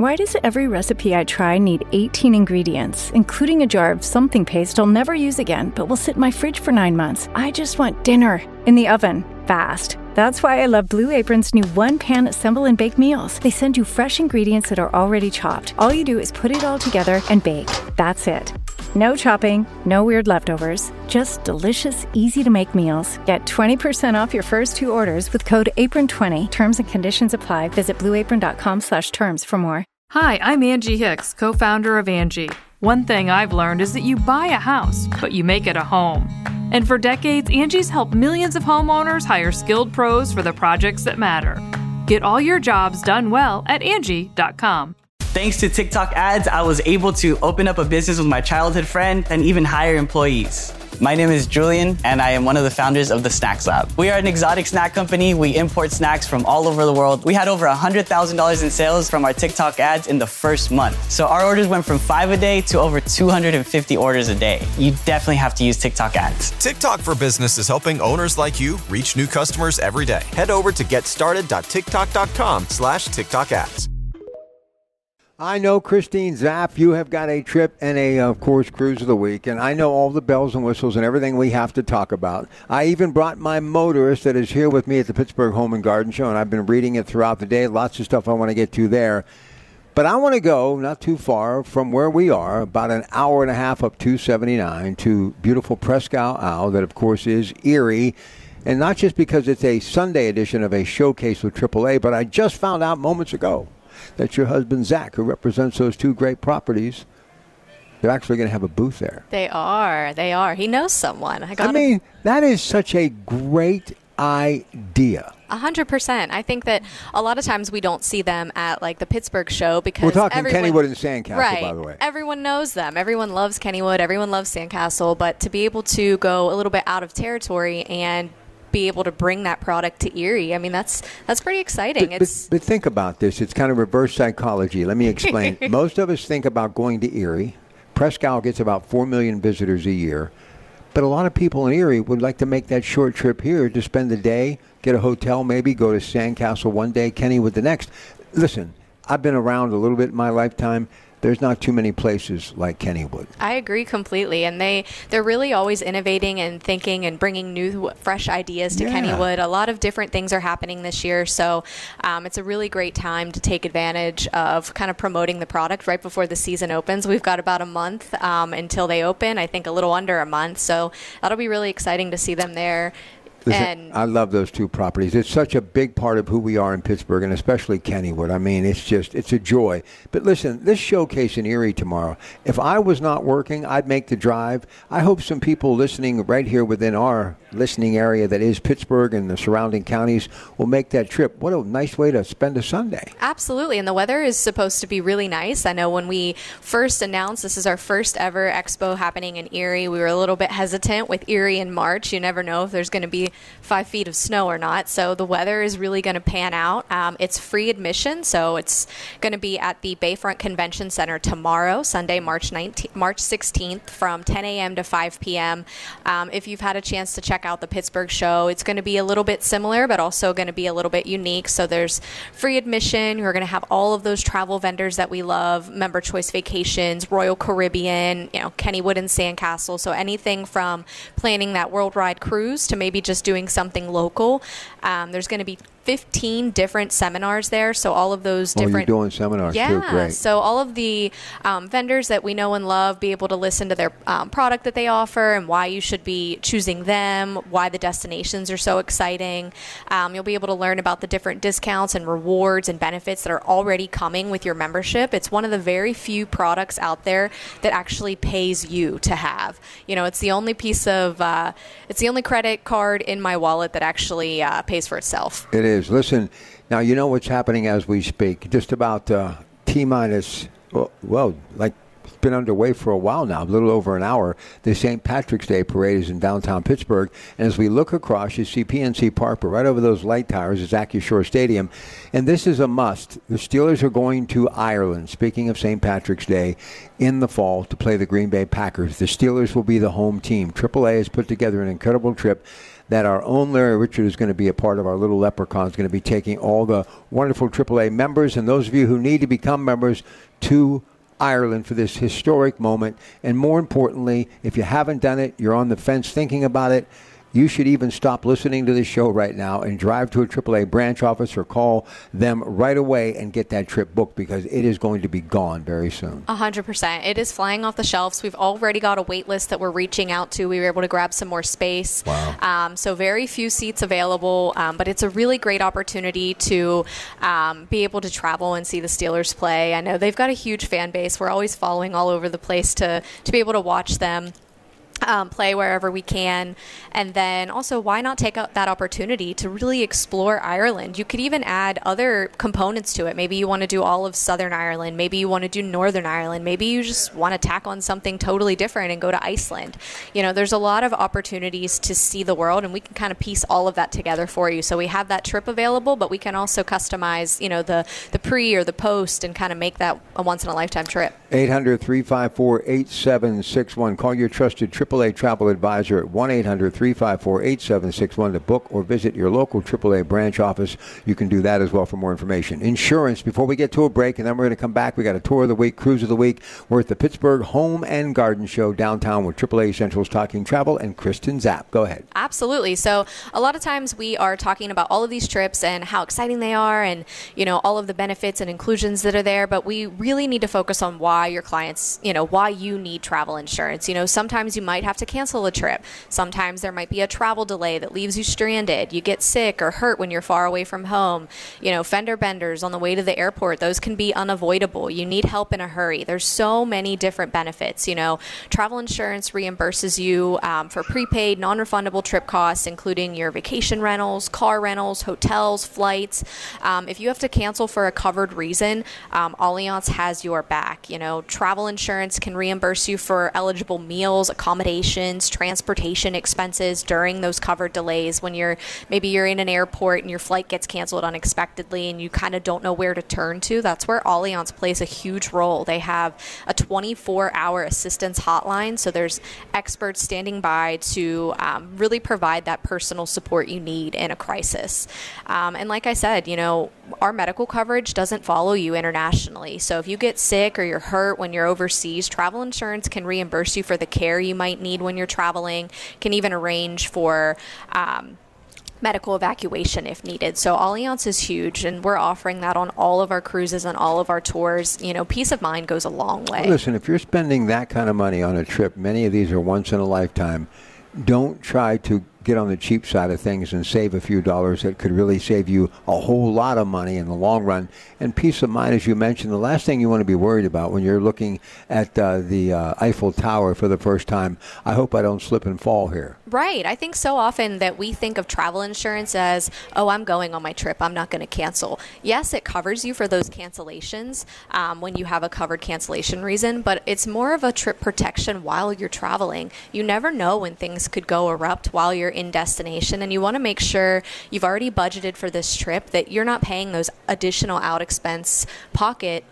Why does every recipe I try need 18 ingredients, including a jar of something paste I'll never use again, but will sit in my fridge for 9 months? I just want dinner in the oven, fast. That's why I love Blue Apron's new one-pan assemble and bake meals. They send you fresh ingredients that are already chopped. All you do is put it all together and bake. That's it. No chopping, no weird leftovers, just delicious, easy-to-make meals. Get 20% off your first 2 orders with code APRON20. Terms and conditions apply. Visit blueapron.com/terms for more. Hi, I'm Angie Hicks, co-founder of Angie. One thing I've learned is that you buy a house, but you make it a home. And for decades, Angie's helped millions of homeowners hire skilled pros for the projects that matter. Get all your jobs done well at Angie.com. Thanks to TikTok ads, I was able to open up a business with my childhood friend and even hire employees. My name is Julian, and I am one of the founders of the Snacks Lab. We are an exotic snack company. We import snacks from all over the world. We had over $100,000 in sales from our TikTok ads in the first month. So our orders went from 5 a day to over 250 orders a day. You definitely have to use TikTok ads. TikTok for Business is helping owners like you reach new customers every day. Head over to getstarted.tiktok.com/TikTok ads. I know, Christine Zapp, you have got a trip and of course, cruise of the week, and I know all the bells and whistles and everything we have to talk about. I even brought my motorist that is here with me at the Pittsburgh Home and Garden Show, and I've been reading it throughout the day. Lots of stuff I want to get to there. But I want to go not too far from where we are, about an hour and a half up 279 to beautiful Presque Isle, that, of course, is Erie. And not just because it's a Sunday edition of a showcase with AAA, but I just found out moments ago that your husband, Zach, who represents those 2 great properties, they're actually going to have a booth there. They are. He knows someone. That is such a great idea. 100%. I think that a lot of times we don't see them at like the Pittsburgh show because we're talking Kennywood and Sandcastle, right, by the way. Everyone knows them. Everyone loves Kennywood. Everyone loves Sandcastle. But to be able to go a little bit out of territory and be able to bring that product to Erie, I mean, that's pretty exciting. But think about this. It's kind of reverse psychology. Let me explain. Most of us think about going to Erie. Presque Isle gets about 4 million visitors a year. But a lot of people in Erie would like to make that short trip here to spend the day, get a hotel maybe, go to Sandcastle one day, Kennywood the next. Listen, I've been around a little bit in my lifetime. There's not too many places like Kennywood. I agree completely. And they're really always innovating and thinking and bringing new, fresh ideas to Kennywood. A lot of different things are happening this year. So it's a really great time to take advantage of kind of promoting the product right before the season opens. We've got about a month until they open, I think a little under a month. So that'll be really exciting to see them there. Listen, I love those 2 properties. It's such a big part of who we are in Pittsburgh, and especially Kennywood. I mean, it's a joy. But listen, this showcase in Erie tomorrow, if I was not working, I'd make the drive. I hope some people listening right here within our listening area that is Pittsburgh and the surrounding counties will make that trip. What a nice way to spend a Sunday. Absolutely, and the weather is supposed to be really nice. I know when we first announced this is our first ever expo happening in Erie, we were a little bit hesitant with Erie in March. You never know if there's going to be 5 feet of snow or not. So the weather is really going to pan out. It's free admission, so it's going to be at the Bayfront Convention Center tomorrow, Sunday, March 16th, from 10 a.m. to 5 p.m. If you've had a chance to check out the Pittsburgh show, it's going to be a little bit similar, but also going to be a little bit unique. So there's free admission. We're going to have all of those travel vendors that we love: Member Choice Vacations, Royal Caribbean, Kennywood and Sandcastle. So anything from planning that worldwide cruise to maybe just doing something local. There's going to be 15 different seminars there, so all of those different... you're doing seminars too, great. So all of the vendors that we know and love, be able to listen to their product that they offer and why you should be choosing them, why the destinations are so exciting. You'll be able to learn about the different discounts and rewards and benefits that are already coming with your membership. It's one of the very few products out there that actually pays you to have. It's the only piece of... it's the only credit card in my wallet that actually pays for itself. It is. Listen, now you know what's happening as we speak. Just about T-minus, it's been underway for a while now, a little over an hour. The St. Patrick's Day Parade is in downtown Pittsburgh. And as we look across, you see PNC Park, but right over those light towers is AccuShore Stadium. And this is a must. The Steelers are going to Ireland, speaking of St. Patrick's Day, in the fall to play the Green Bay Packers. The Steelers will be the home team. AAA has put together an incredible trip. that our own Larry Richard is going to be a part of our little leprechaun, is going to be taking all the wonderful AAA members and those of you who need to become members to Ireland for this historic moment. And more importantly, if you haven't done it, you're on the fence thinking about it, you should even stop listening to this show right now and drive to a AAA branch office or call them right away and get that trip booked, because it is going to be gone very soon. 100%. It is flying off the shelves. We've already got a wait list that we're reaching out to. We were able to grab some more space. Wow. So very few seats available, but it's a really great opportunity to be able to travel and see the Steelers play. I know they've got a huge fan base. We're always following all over the place to be able to watch them play wherever we can. And then also, why not take out that opportunity to really explore Ireland? You could even add other components to it. Maybe you want to do all of Southern Ireland. Maybe you want to do Northern Ireland. Maybe you just want to tack on something totally different and go to Iceland. You know, there's a lot of opportunities to see the world, and we can kind of piece all of that together for you. So we have that trip available, but we can also customize, you know, the pre or the post and kind of make that a once-in-a-lifetime trip. 800-354-8761. Call your trusted AAA travel advisor at 1-800-354-8761 to book or visit your local AAA branch office. You can do that as well for more information. Insurance, before we get to a break, and then we're going to come back. We got a tour of the week, cruise of the week. We're at the Pittsburgh Home and Garden Show downtown with AAA Essentials Talking Travel and Kristen Zapp. Go ahead. Absolutely. So a lot of times we are talking about all of these trips and how exciting they are and, you know, all of the benefits and inclusions that are there, but we really need to focus on why your clients, you know, why you need travel insurance. You know, sometimes you might have to cancel a trip. Sometimes there might be a travel delay that leaves you stranded. You get sick or hurt when you're far away from home. You know, fender benders on the way to the airport, those can be unavoidable. You need help in a hurry. There's so many different benefits. You know, travel insurance reimburses you for prepaid, non-refundable trip costs, including your vacation rentals, car rentals, hotels, flights. If you have to cancel for a covered reason, Allianz has your back. You know, travel insurance can reimburse you for eligible meals, accommodations, transportation expenses during those covered delays when maybe you're in an airport and your flight gets canceled unexpectedly and you kind of don't know where to turn to. That's where Allianz plays a huge role. They have a 24-hour assistance hotline, so there's experts standing by to really provide that personal support you need in a crisis. And like I said, you know, our medical coverage doesn't follow you internationally. So if you get sick or you're hurt when you're overseas, travel insurance can reimburse you for the care you might need when you're traveling, can even arrange for medical evacuation if needed. So Allianz is huge, and we're offering that on all of our cruises and all of our tours. You know, peace of mind goes a long way. Well, listen, if you're spending that kind of money on a trip, many of these are once in a lifetime. Don't try to get on the cheap side of things and save a few dollars. That could really save you a whole lot of money in the long run. And peace of mind, as you mentioned, the last thing you want to be worried about when you're looking at the Eiffel Tower for the first time, I hope I don't slip and fall here. Right. I think so often that we think of travel insurance as, oh, I'm going on my trip, I'm not going to cancel. Yes, it covers you for those cancellations when you have a covered cancellation reason, but it's more of a trip protection while you're traveling. You never know when things could go erupt while you're in destination, and you want to make sure you've already budgeted for this trip, that you're not paying those additional out expense pocket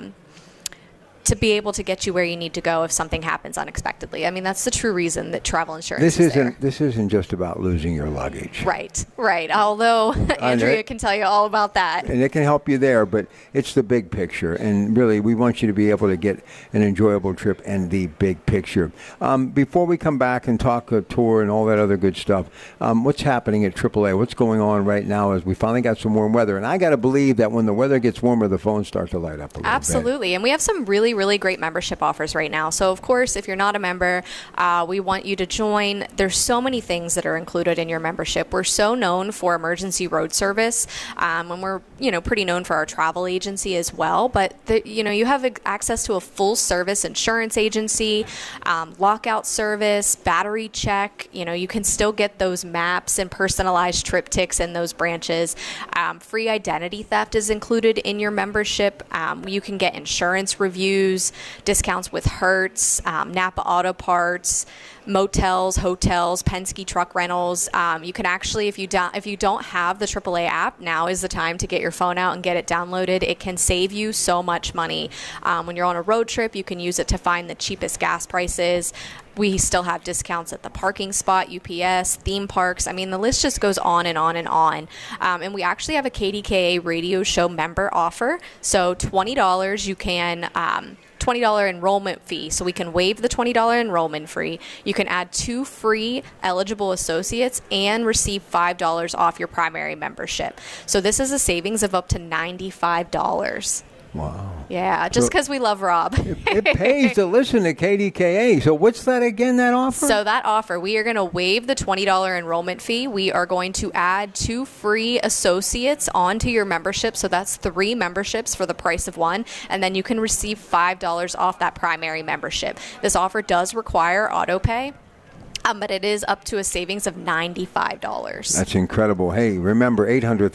to be able to get you where you need to go if something happens unexpectedly. I mean, that's the true reason that travel insurance is there. This isn't just about losing your luggage. Right. Although Andrea can tell you all about that. And it can help you there, but it's the big picture. And really, we want you to be able to get an enjoyable trip and the big picture. Before we come back and talk a tour and all that other good stuff, what's happening at AAA? What's going on right now as we finally got some warm weather? And I got to believe that when the weather gets warmer, the phones start to light up a little bit. Absolutely. And we have some really great membership offers right now. So of course, if you're not a member, we want you to join. There's so many things that are included in your membership. We're so known for emergency road service, and we're, you know, pretty known for our travel agency as well. But you have access to a full service insurance agency, lockout service, battery check. You know, you can still get those maps and personalized triptychs in those branches. Free identity theft is included in your membership. You can get insurance reviews, discounts with Hertz, Napa Auto Parts, motels, hotels, Penske truck rentals. You can actually, if you don't have the AAA app, now is the time to get your phone out and get it downloaded. It can save you so much money. When you're on a road trip, you can use it to find the cheapest gas prices. We still have discounts at the parking spot, UPS, theme parks. I mean, the list just goes on and on and on. And we actually have a KDKA radio show member offer. So $20, you can... $20 enrollment fee, so we can waive the $20 enrollment fee. You can add 2 free eligible associates and receive $5 off your primary membership. So this is a savings of up to $95. Wow. Yeah, just because we love Rob. It pays to listen to KDKA. So what's that again, that offer? So that offer, we are going to waive the $20 enrollment fee. We are going to add 2 free associates onto your membership. So that's 3 memberships for the price of 1. And then you can receive $5 off that primary membership. This offer does require auto pay. But it is up to a savings of $95. That's incredible. Hey, remember,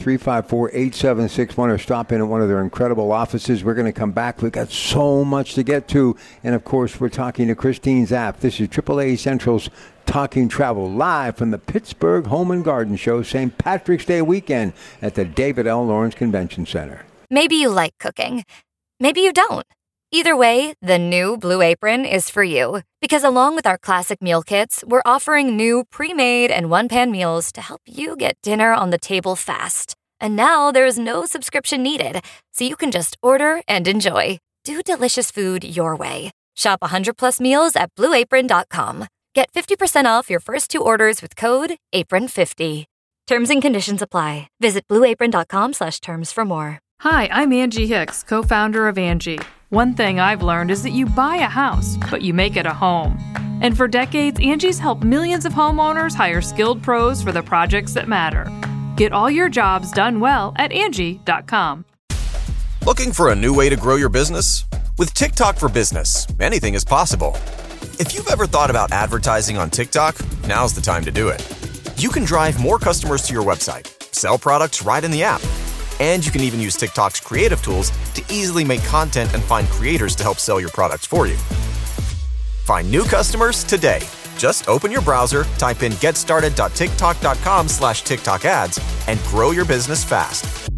800-354-8761 or stop in at one of their incredible offices. We're going to come back. We've got so much to get to. And, of course, we're talking to Christine Zapp. This is AAA Central's Talking Travel, live from the Pittsburgh Home and Garden Show, St. Patrick's Day weekend at the David L. Lawrence Convention Center. Maybe you like cooking. Maybe you don't. Either way, the new Blue Apron is for you. Because along with our classic meal kits, we're offering new pre-made and one-pan meals to help you get dinner on the table fast. And now there's no subscription needed, so you can just order and enjoy. Do delicious food your way. Shop 100+ meals at BlueApron.com. Get 50% off your first 2 orders with code APRON50. Terms and conditions apply. Visit BlueApron.com/terms for more. Hi, I'm Angie Hicks, co-founder of Angie. One thing I've learned is that you buy a house, but you make it a home. And for decades, Angie's helped millions of homeowners hire skilled pros for the projects that matter. Get all your jobs done well at Angie.com. Looking for a new way to grow your business? With TikTok for Business, anything is possible. If you've ever thought about advertising on TikTok, now's the time to do it. You can drive more customers to your website, sell products right in the app, and you can even use TikTok's creative tools to easily make content and find creators to help sell your products for you. Find new customers today. Just open your browser, type in getstarted.tiktok.com/TikTok ads, and grow your business fast.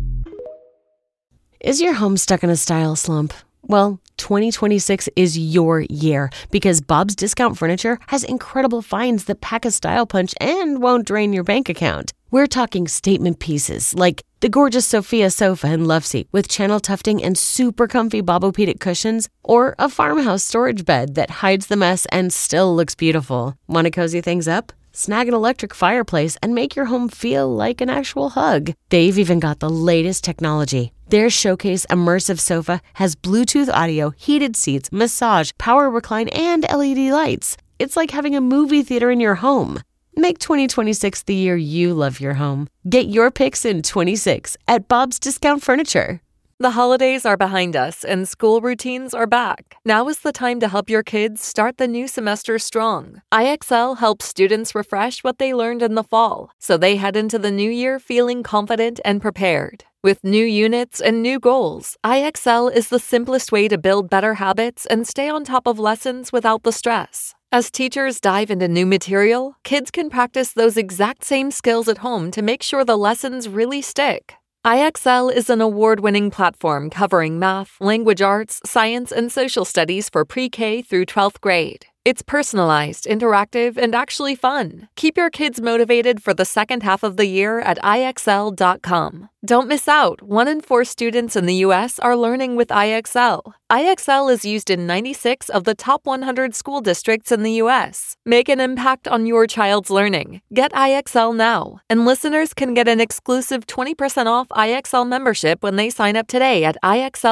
Is your home stuck in a style slump? Well, 2026 is your year because Bob's Discount Furniture has incredible finds that pack a style punch and won't drain your bank account. We're talking statement pieces like the gorgeous Sophia sofa and love seat with channel tufting and super comfy Bobopedic cushions, or a farmhouse storage bed that hides the mess and still looks beautiful. Want to cozy things up? Snag an electric fireplace and make your home feel like an actual hug. They've even got the latest technology. Their Showcase immersive sofa has Bluetooth audio, heated seats, massage, power recline, and LED lights. It's like having a movie theater in your home. Make 2026 the year you love your home. Get your picks in 26 at Bob's Discount Furniture. The holidays are behind us and school routines are back. Now is the time to help your kids start the new semester strong. IXL helps students refresh what they learned in the fall, so they head into the new year feeling confident and prepared. With new units and new goals, IXL is the simplest way to build better habits and stay on top of lessons without the stress. As teachers dive into new material, kids can practice those exact same skills at home to make sure the lessons really stick. IXL is an award-winning platform covering math, language arts, science, and social studies for pre-K through 12th grade. It's personalized, interactive, and actually fun. Keep your kids motivated for the second half of the year at IXL.com. Don't miss out. 1 in 4 students in the U.S. are learning with IXL. IXL is used in 96 of the top 100 school districts in the U.S. Make an impact on your child's learning. Get IXL now. And listeners can get an exclusive 20% off IXL membership when they sign up today at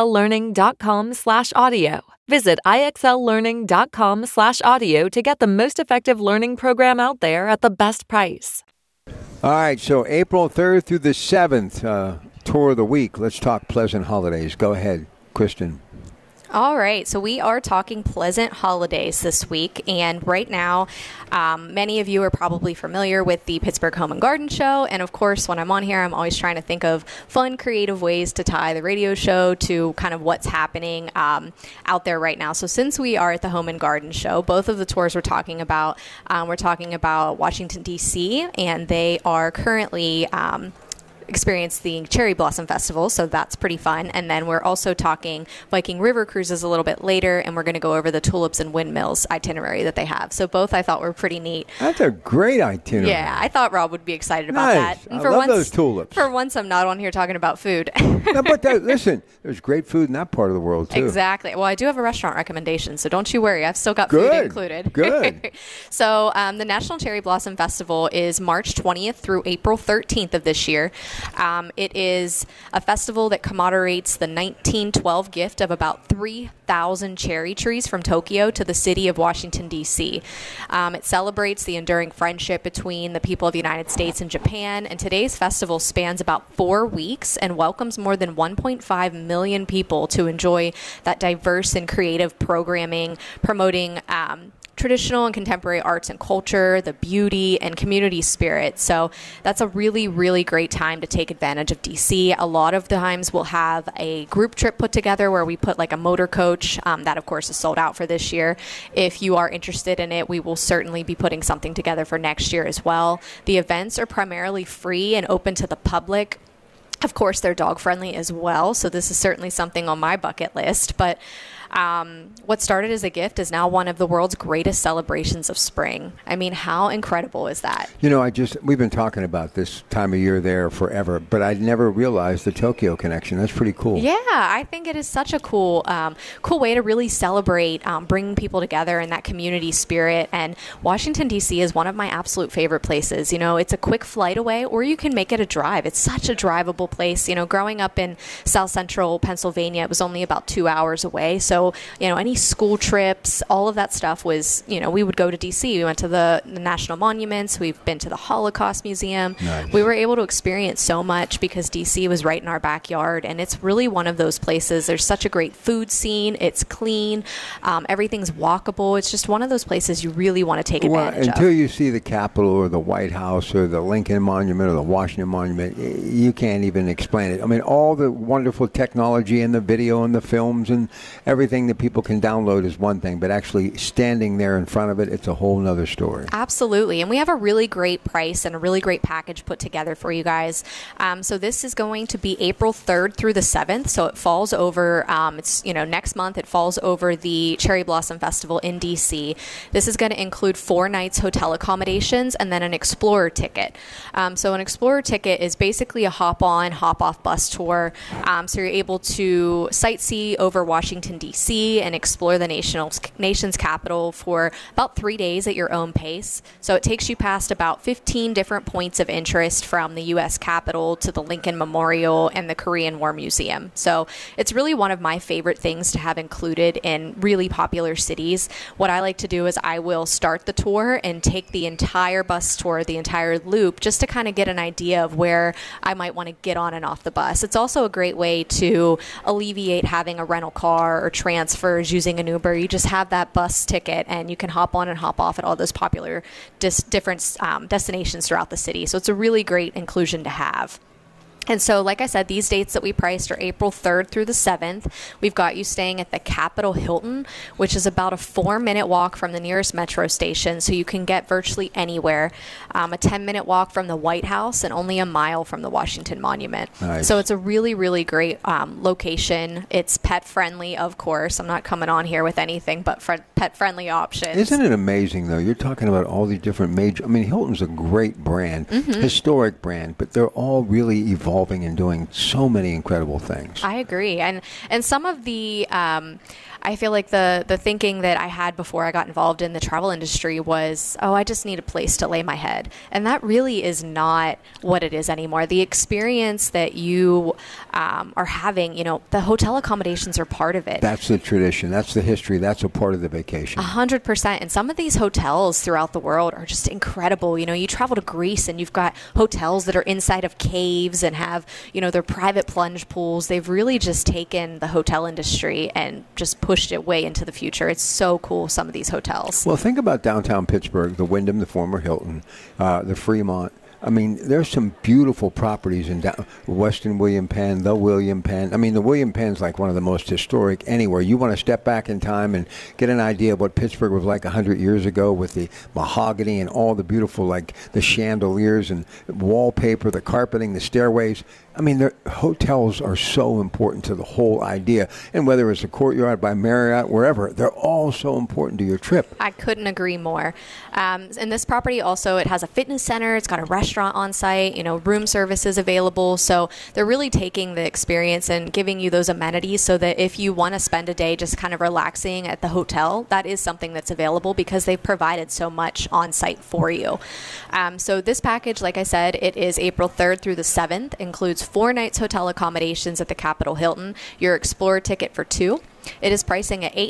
IXLlearning.com/audio. Visit IXLlearning.com/audio to get the most effective learning program out there at the best price. All right, so April 3rd through the 7th, tour of the week. Let's talk pleasant holidays. Go ahead, Kristen. All right, so we are talking pleasant holidays this week, and right now, many of you are probably familiar with the Pittsburgh Home and Garden Show, and of course, when I'm on here, I'm always trying to think of fun, creative ways to tie the radio show to kind of what's happening out there right now. So since we are at the Home and Garden Show, both of the tours we're talking about Washington, D.C., and they are currently experience the Cherry Blossom Festival, so that's pretty fun. And then we're also talking Viking River cruises a little bit later, and we're going to go over the Tulips and Windmills itinerary that they have. So both I thought were pretty neat. That's a great itinerary. Yeah, I thought Rob would be excited about Nice. that. And I love those tulips. For once, I'm not on here talking about food. No, but listen, there's great food in that part of the world, too. Exactly. Well, I do have a restaurant recommendation, so don't you worry. I've still got food included. Good. So the National Cherry Blossom Festival is March 20th through April 13th of this year. It is a festival that commemorates the 1912 gift of about 3,000 cherry trees from Tokyo to the city of Washington, D.C. It celebrates the enduring friendship between the people of the United States and Japan, and today's festival spans about 4 weeks and welcomes more than 1.5 million people to enjoy that diverse and creative programming, promoting traditional and contemporary arts and culture, the beauty and community spirit. So that's a really, really great time to take advantage of DC. A lot of times we'll have a group trip put together where we put like a motor coach. That, of course, is sold out for this year. If you are interested in it, we will certainly be putting something together for next year as well. The events are primarily free and open to the public. Of course, they're dog friendly as well. So this is certainly something on my bucket list. But what started as a gift is now one of the world's greatest celebrations of spring. I mean, how incredible is that? You know, we've been talking about this time of year there forever, but I never realized the Tokyo connection. That's pretty cool. Yeah, I think it is such a cool way to really celebrate bringing people together in that community spirit. And Washington, D.C. is one of my absolute favorite places. You know, it's a quick flight away, or you can make it a drive. It's such a drivable place. You know, growing up in South Central Pennsylvania, it was only about 2 hours away. So, you know, any school trips, all of that stuff was, you know, we would go to D.C. We went to the National Monuments. We've been to the Holocaust Museum. Nice. We were able to experience so much because D.C. was right in our backyard. And it's really one of those places. There's such a great food scene. It's clean. Everything's walkable. It's just one of those places you really want to take advantage of. Until you see the Capitol or the White House or the Lincoln Monument or the Washington Monument, you can't even explain it. I mean, all the wonderful technology and the video and the films and everything that people can download is one thing, but actually standing there in front of it, it's a whole nother story. Absolutely. And we have a really great price and a really great package put together for you guys. So this is going to be April 3rd through the 7th. So it falls over, it's, you know, next month, it falls over the Cherry Blossom Festival in DC. This is going to include 4 nights hotel accommodations and then an Explorer ticket. So an Explorer ticket is basically a hop-on, hop-off bus tour. So you're able to sightsee over Washington, D.C. and explore the nation's capital for about 3 days at your own pace. So it takes you past about 15 different points of interest, from the U.S. Capitol to the Lincoln Memorial and the Korean War Museum. So it's really one of my favorite things to have included in really popular cities. What I like to do is I will start the tour and take the entire bus tour, the entire loop, just to kind of get an idea of where I might want to get on and off the bus. It's also a great way to alleviate having a rental car or transfers using an Uber. You just have that bus ticket and you can hop on and hop off at all those popular different destinations throughout the city. So it's a really great inclusion to have. And so, like I said, these dates that we priced are April 3rd through the 7th. We've got you staying at the Capitol Hilton, which is about a 4-minute walk from the nearest metro station, so you can get virtually anywhere. A 10-minute walk from the White House and only a mile from the Washington Monument. Nice. So it's a really, really great location. It's pet-friendly, of course. I'm not coming on here with anything but pet-friendly options. Isn't it amazing, though? You're talking about all these different major... I mean, Hilton's a great brand, historic brand, but they're all really evolving and doing so many incredible things. I agree. And some of the, I feel like the thinking that I had before I got involved in the travel industry was, I just need a place to lay my head. And that really is not what it is anymore. The experience that you are having, you know, the hotel accommodations are part of it. That's the tradition. That's the history. That's a part of the vacation. 100%. And some of these hotels throughout the world are just incredible. You know, you travel to Greece and you've got hotels that are inside of caves and have, you know, their private plunge pools. They've really just taken the hotel industry and just pushed it way into the future. It's so cool, some of these hotels. Well, think about downtown Pittsburgh, the Wyndham, the former Hilton, the Fremont. I mean, there's some beautiful properties in Weston William Penn, the William Penn. I mean, the William Penn's like one of the most historic anywhere. You want to step back in time and get an idea of what Pittsburgh was like 100 years ago with the mahogany and all the beautiful, like the chandeliers and wallpaper, the carpeting, the stairways. I mean, the hotels are so important to the whole idea. And whether it's a Courtyard by Marriott, wherever, they're all so important to your trip. I couldn't agree more. And this property also, it has a fitness center. It's got a restaurant on site, room services available. So they're really taking the experience and giving you those amenities so that if you want to spend a day just kind of relaxing at the hotel, that is something that's available because they've provided so much on site for you. So this package, like I said, it is April 3rd through the 7th, includes 4 nights hotel accommodations at the Capitol Hilton, your Explorer ticket for 2. It is pricing at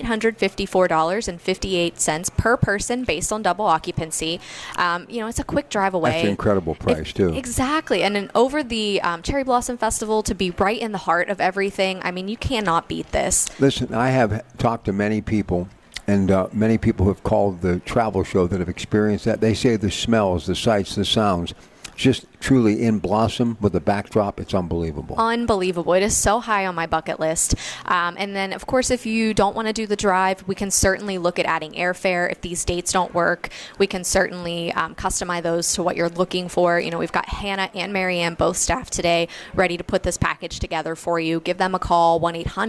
$854.58 per person based on double occupancy. It's a quick drive away. That's an incredible price, too. Exactly. And then over the Cherry Blossom Festival, to be right in the heart of everything, I mean, you cannot beat this. Listen, I have talked to many people, and many people who have called the travel show that have experienced that. They say the smells, the sights, the sounds, just truly in Blossom with the backdrop, it's unbelievable. Unbelievable. It is so high on my bucket list. And then, of course, if you don't want to do the drive, we can certainly look at adding airfare. If these dates don't work, we can certainly customize those to what you're looking for. We've got Hannah and Marianne, both staff today, ready to put this package together for you. Give them a call,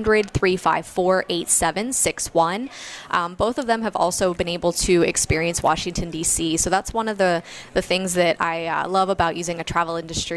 1-800-354-8761. Both of them have also been able to experience Washington, D.C., so that's one of the things that I love about using a travel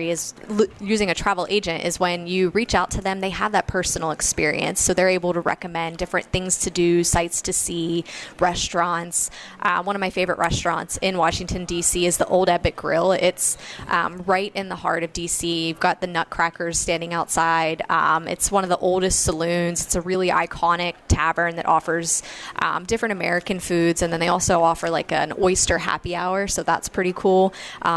agent is when you reach out to them, they have that personal experience. So they're able to recommend different things to do, sites to see, restaurants. One of my favorite restaurants in Washington, D.C. is the Old Ebbitt Grill. It's right in the heart of D.C. You've got the Nutcrackers standing outside. It's one of the oldest saloons. It's a really iconic tavern that offers different American foods. And then they also offer like an oyster happy hour. So that's pretty cool.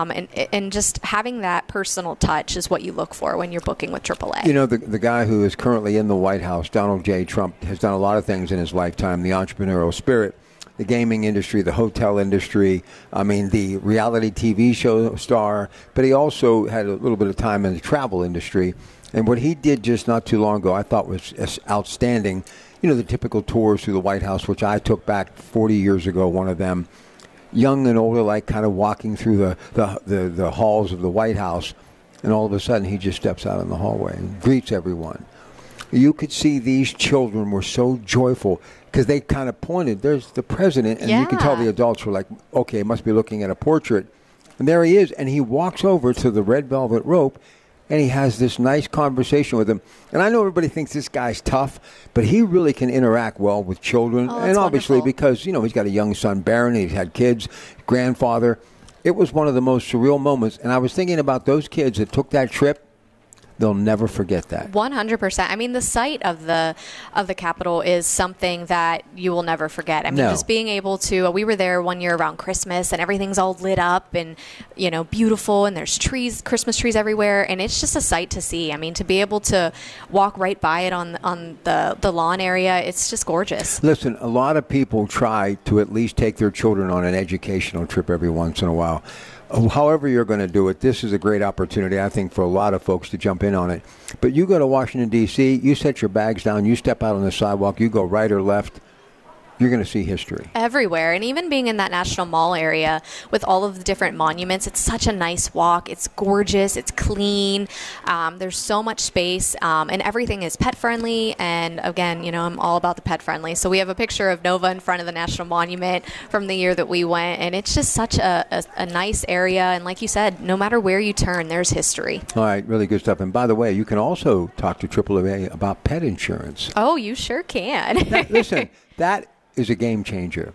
And just having that personal touch is what you look for when you're booking with AAA. The guy who is currently in the White House, Donald J. Trump, has done a lot of things in his lifetime, the entrepreneurial spirit, the gaming industry, the hotel industry, the reality TV show star, but he also had a little bit of time in the travel industry. And what he did just not too long ago I thought was outstanding. The typical tours through the White House, which I took back 40 years ago, one of them, young and older, like kind of walking through the halls of the White House, and all of a sudden he just steps out in the hallway and greets everyone. You could see these children were so joyful because they kind of pointed, there's the president, and you can tell the adults were like, okay, must be looking at a portrait. And there he is, and he walks over to the red velvet rope, and he has this nice conversation with them. And I know everybody thinks this guy's tough, but he really can interact well with children. And obviously wonderful. Because, he's got a young son, Barron, he's had kids, grandfather. It was one of the most surreal moments. And I was thinking about those kids that took that trip. They'll never forget that. 100%. The sight of the Capitol is something that you will never forget. Just being able to, we were there one year around Christmas and everything's all lit up and, beautiful, and there's trees, Christmas trees everywhere, and it's just a sight to see. To be able to walk right by it on the lawn area, it's just gorgeous. Listen, a lot of people try to at least take their children on an educational trip every once in a while. However you're going to do it, this is a great opportunity, I think, for a lot of folks to jump in on it. But you go to Washington, D.C., you set your bags down, you step out on the sidewalk, you go right or left, you're going to see history. Everywhere. And even being in that National Mall area with all of the different monuments, it's such a nice walk. It's gorgeous. It's clean. There's so much space. And everything is pet friendly. And again, I'm all about the pet friendly. So we have a picture of Nova in front of the National Monument from the year that we went. And it's just such a nice area. And like you said, no matter where you turn, there's history. All right. Really good stuff. And by the way, you can also talk to AAA about pet insurance. Oh, you sure can. Now, listen, that is a game changer.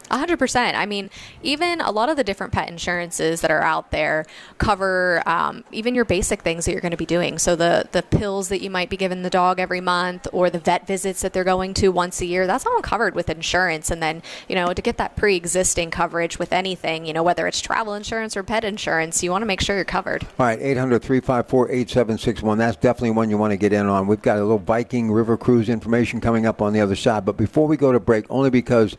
100%. Even a lot of the different pet insurances that are out there cover even your basic things that you're going to be doing. So the pills that you might be giving the dog every month, or the vet visits that they're going to once a year, that's all covered with insurance. And then, to get that pre-existing coverage with anything, whether it's travel insurance or pet insurance, you want to make sure you're covered. All right, 800-354-8761. That's definitely one you want to get in on. We've got a little Viking River Cruise information coming up on the other side. But before we go to break, only because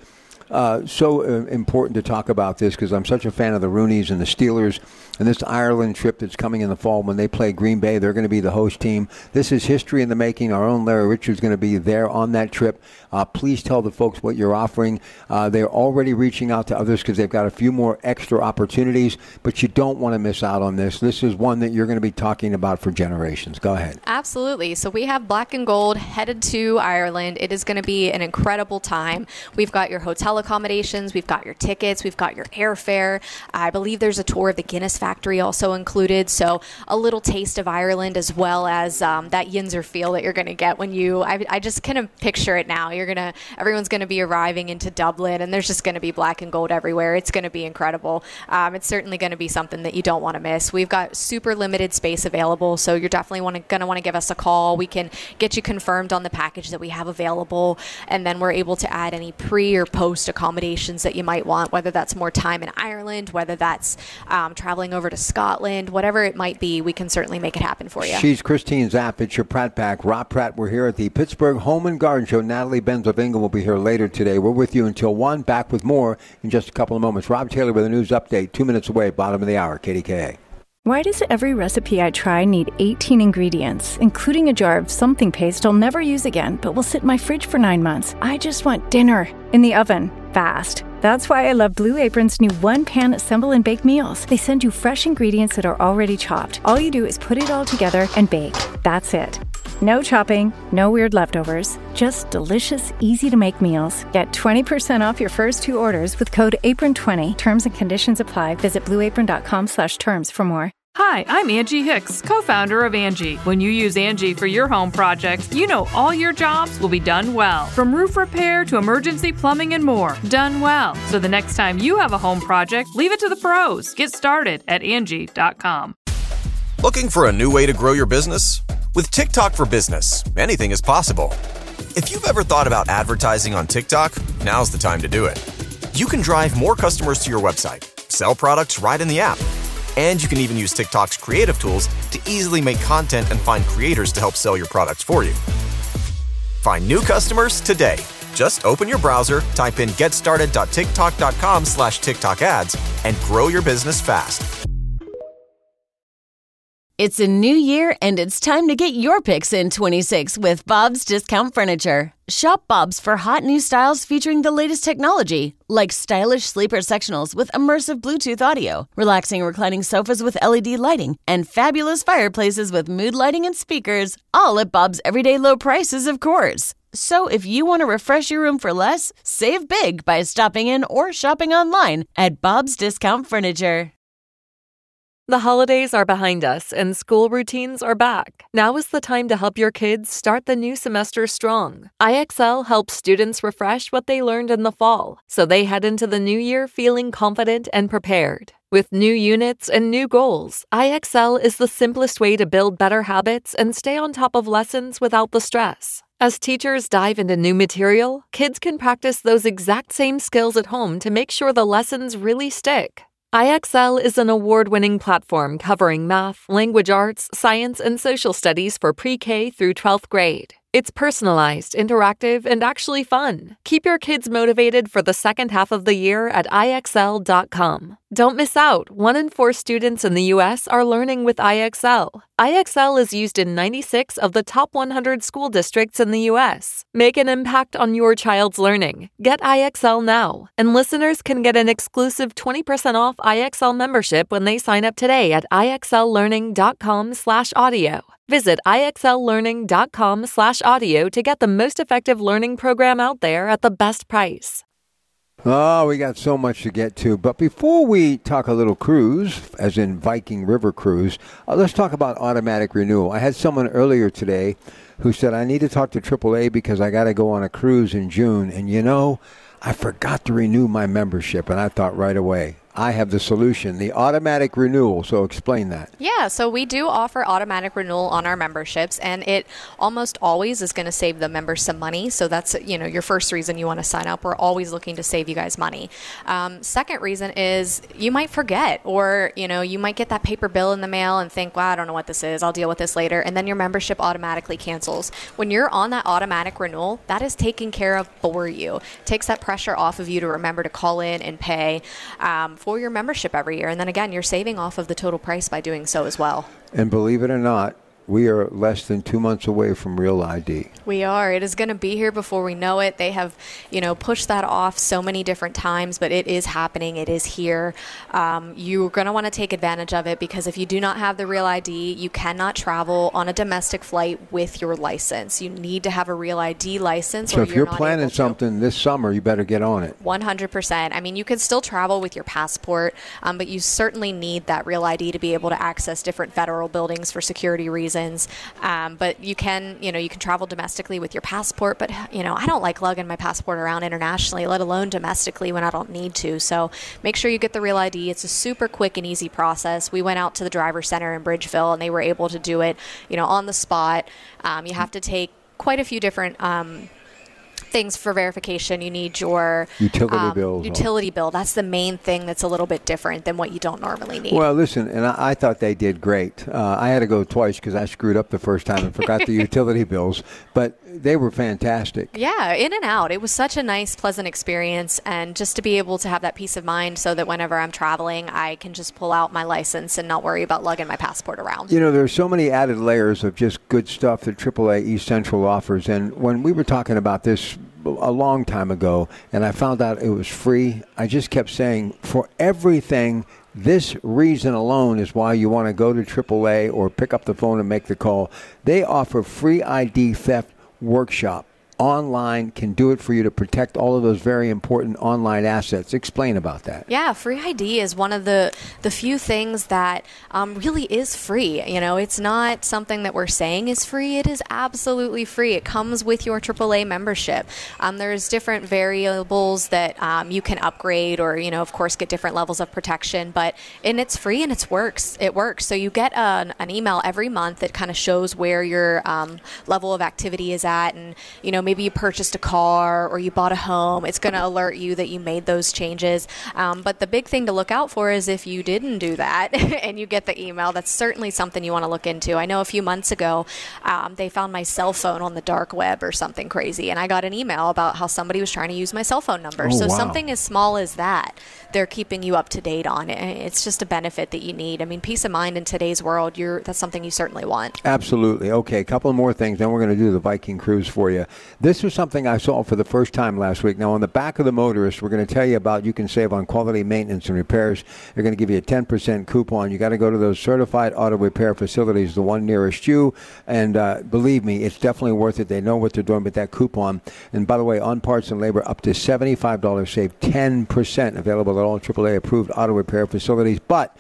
Important to talk about this because I'm such a fan of the Rooneys and the Steelers. And this Ireland trip that's coming in the fall when they play Green Bay, they're going to be the host team. This is history in the making. Our own Larry Richards is going to be there on that trip. Please tell the folks what you're offering. They're already reaching out to others because they've got a few more extra opportunities, but you don't want to miss out on this. This is one that you're going to be talking about for generations. Go ahead. Absolutely. So we have Black and Gold headed to Ireland. It is going to be an incredible time. We've got your hotel accommodations. We've got your tickets. We've got your airfare. I believe there's a tour of the Guinness factory also included. So a little taste of Ireland as well as that Yinzer feel that you're going to get when I just kind of picture it now. Everyone's going to be arriving into Dublin and there's just going to be Black and Gold everywhere. It's going to be incredible. It's certainly going to be something that you don't want to miss. We've got super limited space available. So you're definitely going to want to give us a call. We can get you confirmed on the package that we have available. And then we're able to add any pre or post accommodations that you might want, whether that's more time in Ireland, whether that's traveling over to Scotland, whatever it might be, we can certainly make it happen for you. She's Christine Zapp. It's your Pratt Pack. Rob Pratt, we're here at the Pittsburgh Home and Garden Show. Natalie Benz of England will be here later today. We're with you until 1. Back with more in just a couple of moments. Rob Taylor with a news update. 2 minutes away, bottom of the hour, KDKA. Why does every recipe I try need 18 ingredients, including a jar of something paste I'll never use again, but will sit in my fridge for 9 months? I just want dinner in the oven, fast. That's why I love Blue Apron's new one-pan assemble and bake meals. They send you fresh ingredients that are already chopped. All you do is put it all together and bake. That's it. No chopping, no weird leftovers, just delicious, easy-to-make meals. Get 20% off your first 2 orders with code APRON20. Terms and conditions apply. Visit blueapron.com/terms for more. Hi, I'm Angie Hicks, co-founder of Angie. When you use Angie for your home projects, you know all your jobs will be done well. From roof repair to emergency plumbing and more, done well. So the next time you have a home project, leave it to the pros. Get started at Angie.com. Looking for a new way to grow your business? With TikTok for Business, anything is possible. If you've ever thought about advertising on TikTok, now's the time to do it. You can drive more customers to your website, sell products right in the app, and you can even use TikTok's creative tools to easily make content and find creators to help sell your products for you. Find new customers today. Just open your browser, type in getstarted.tiktok.com/TikTok ads, and grow your business fast. It's a new year, and it's time to get your picks in 26 with Bob's Discount Furniture. Shop Bob's for hot new styles featuring the latest technology, like stylish sleeper sectionals with immersive Bluetooth audio, relaxing reclining sofas with LED lighting, and fabulous fireplaces with mood lighting and speakers, all at Bob's everyday low prices, of course. So if you want to refresh your room for less, save big by stopping in or shopping online at Bob's Discount Furniture. The holidays are behind us and school routines are back. Now is the time to help your kids start the new semester strong. IXL helps students refresh what they learned in the fall, so they head into the new year feeling confident and prepared. With new units and new goals, IXL is the simplest way to build better habits and stay on top of lessons without the stress. As teachers dive into new material, kids can practice those exact same skills at home to make sure the lessons really stick. IXL is an award-winning platform covering math, language arts, science, and social studies for pre-K through 12th grade. It's personalized, interactive, and actually fun. Keep your kids motivated for the second half of the year at IXL.com. Don't miss out. 1 in 4 students in the U.S. are learning with IXL. IXL is used in 96 of the top 100 school districts in the U.S. Make an impact on your child's learning. Get IXL now. And listeners can get an exclusive 20% off IXL membership when they sign up today at IXLlearning.com/audio. Visit IXLlearning.com/audio to get the most effective learning program out there at the best price. Oh, we got so much to get to. But before we talk a little cruise, as in Viking River Cruise, let's talk about automatic renewal. I had someone earlier today who said, I need to talk to AAA because I got to go on a cruise in June. And, you know, I forgot to renew my membership. And I thought right away, I have the solution, the automatic renewal. So explain that. Yeah, so we do offer automatic renewal on our memberships, and it almost always is going to save the members some money. So that's, your first reason you want to sign up. We're always looking to save you guys money. Second reason is you might forget, or, you might get that paper bill in the mail and think, well, I don't know what this is. I'll deal with this later. And then your membership automatically cancels. When you're on that automatic renewal, that is taken care of for you. It takes that pressure off of you to remember to call in and pay for your membership every year. And then again, you're saving off of the total price by doing so as well. And believe it or not, we are less than 2 months away from Real ID. We are. It is going to be here before we know it. They have, pushed that off so many different times, but it is happening. It is here. You're going to want to take advantage of it, because if you do not have the Real ID, you cannot travel on a domestic flight with your license. You need to have a Real ID license. So if you're planning something this summer, you better get on it. 100%. I mean, you can still travel with your passport, but you certainly need that Real ID to be able to access different federal buildings for security reasons. But you can travel domestically with your passport, but I don't like lugging my passport around internationally, let alone domestically, when I don't need to. So make sure you get the Real ID. It's a super quick and easy process. We went out to the Driver Center in Bridgeville, and they were able to do it, on the spot. You have to take quite a few different things for verification. You need your utility bill. That's the main thing that's a little bit different than what you don't normally need. Well, listen, and I thought they did great. I had to go twice because I screwed up the first time and forgot the utility bills, but they were fantastic. Yeah, in and out. It was such a nice, pleasant experience, and just to be able to have that peace of mind so that whenever I'm traveling, I can just pull out my license and not worry about lugging my passport around. There's so many added layers of just good stuff that AAA East Central offers, and when we were talking about this a long time ago, and I found out it was free, I just kept saying, for everything, this reason alone is why you want to go to AAA or pick up the phone and make the call. They offer free ID theft workshop. Online can do it for you to protect all of those very important online assets. Explain about that. Yeah, free ID is one of the few things that really is free. It's not something that we're saying is free. It is absolutely free. It comes with your AAA membership. There's different variables that you can upgrade or, of course, get different levels of protection. And it's free and it works. It works. So you get an email every month that kind of shows where your level of activity is at, and, maybe you purchased a car or you bought a home. It's going to alert you that you made those changes. But the big thing to look out for is if you didn't do that and you get the email, that's certainly something you want to look into. I know a few months ago, they found my cell phone on the dark web or something crazy, and I got an email about how somebody was trying to use my cell phone number. Oh, wow. Something as small as that, they're keeping you up to date on it. It's just a benefit that you need. I mean, peace of mind in today's world, that's something you certainly want. Absolutely. Okay, a couple more things, then we're going to do the Viking Cruise for you. This was something I saw for the first time last week. Now, on the back of the Motorist, we're going to tell you about you can save on quality maintenance and repairs. They're going to give you a 10% coupon. You got to go to those certified auto repair facilities, the one nearest you. And believe me, it's definitely worth it. They know what they're doing with that coupon. And by the way, on parts and labor, up to $75, save 10%. Available at all AAA approved auto repair facilities. But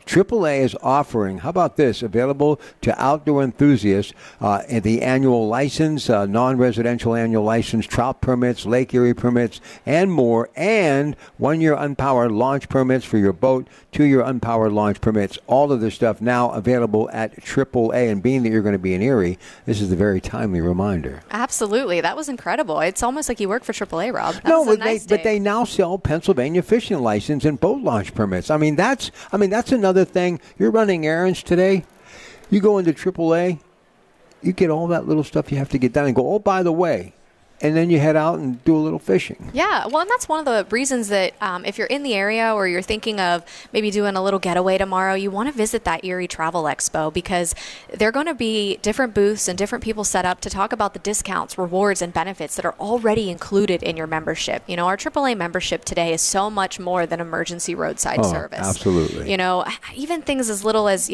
AAA is offering, how about this, available to outdoor enthusiasts, the annual license, non-residential annual license, trout permits, Lake Erie permits, and more, and 1-year unpowered launch permits for your boat, 2-year unpowered launch permits. All of this stuff now available at AAA, and being that you're going to be in Erie, this is a very timely reminder. Absolutely. That was incredible. It's almost like you work for AAA, Rob. But they now sell Pennsylvania fishing license and boat launch permits. That's another thing. You're running errands today. You go into AAA, you get all that little stuff you have to get done and go, oh, by the way, and then you head out and do a little fishing. Yeah, well, and that's one of the reasons that if you're in the area or you're thinking of maybe doing a little getaway tomorrow, you want to visit that Erie Travel Expo, because there are going to be different booths and different people set up to talk about the discounts, rewards, and benefits that are already included in your membership. Our AAA membership today is so much more than emergency roadside service. Absolutely. Even things as little as,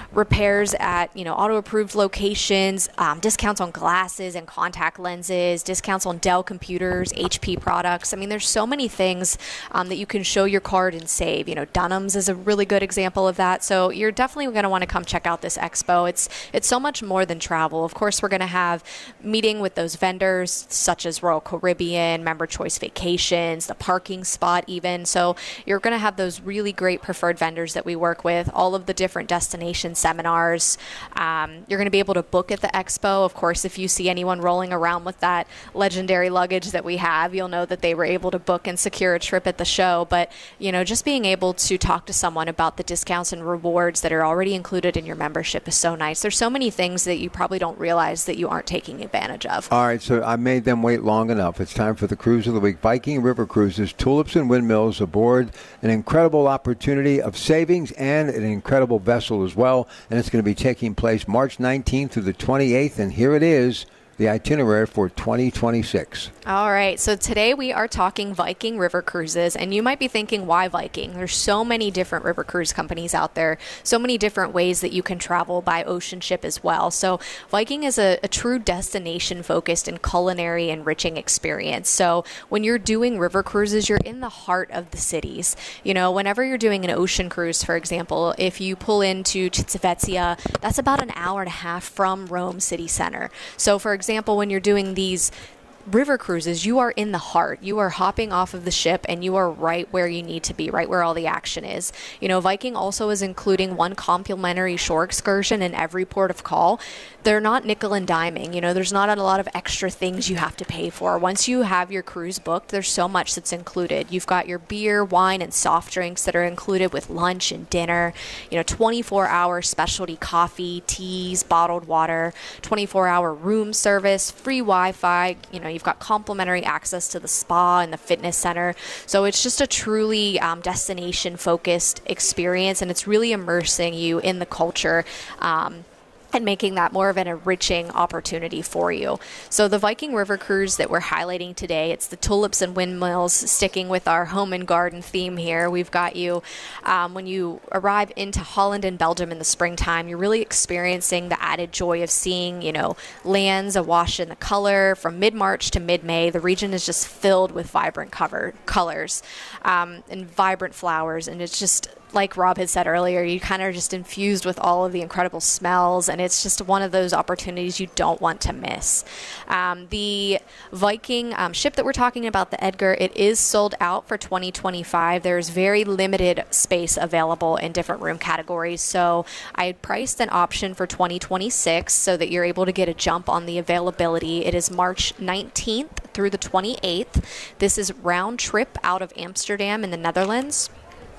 repairs at, auto-approved locations, discounts on glasses and contact lenses, discounts on Dell computers, HP products. I mean, there's so many things that you can show your card and save. Dunham's is a really good example of that. So you're definitely going to want to come check out this expo. It's so much more than travel. Of course, we're going to have meeting with those vendors such as Royal Caribbean, Member Choice Vacations, the parking spot even. So you're going to have those really great preferred vendors that we work with, all of the different destination seminars. You're going to be able to book at the expo. Of course, if you see anyone rolling around with that legendary luggage that we have, you'll know that they were able to book and secure a trip at the show. But, just being able to talk to someone about the discounts and rewards that are already included in your membership is so nice. There's so many things that you probably don't realize that you aren't taking advantage of. All right, so I made them wait long enough. It's time for the Cruise of the Week. Viking River Cruises, Tulips and Windmills aboard. An incredible opportunity of savings and an incredible vessel as well. And it's going to be taking place March 19th through the 28th. And here it is, the itinerary for 2026. All right, so today we are talking Viking River Cruises, and you might be thinking, why Viking? There's so many different river cruise companies out there, so many different ways that you can travel by ocean ship as well. So Viking is a true destination-focused and culinary enriching experience. So when you're doing river cruises, you're in the heart of the cities. Whenever you're doing an ocean cruise, for example, if you pull into Civitavecchia, that's about an hour and a half from Rome city center. So for example, when you're doing these river cruises, you are in the heart. You are hopping off of the ship and you are right where you need to be, right where all the action is. Viking also is including one complimentary shore excursion in every port of call. They're not nickel and diming. There's not a lot of extra things you have to pay for. Once you have your cruise booked, there's so much that's included. You've got your beer, wine, and soft drinks that are included with lunch and dinner, 24-hour specialty coffee, teas, bottled water, 24-hour room service, free Wi-Fi. You've got complimentary access to the spa and the fitness center. So it's just a truly destination-focused experience, and it's really immersing you in the culture. And making that more of an enriching opportunity for you. So the Viking River Cruise that we're highlighting today, it's the Tulips and Windmills, sticking with our home and garden theme here. We've got you, when you arrive into Holland and Belgium in the springtime, you're really experiencing the added joy of seeing, lands awash in the color. From mid-March to mid-May, the region is just filled with vibrant colors and vibrant flowers, and it's just, like Rob had said earlier, you kind of are just infused with all of the incredible smells, and it's just one of those opportunities you don't want to miss. The Viking ship that we're talking about, the Edgar, it is sold out for 2025. There's very limited space available in different room categories, so I had priced an option for 2026 so that you're able to get a jump on the availability. It is March 19th through the 28th. This is round trip out of Amsterdam in the Netherlands.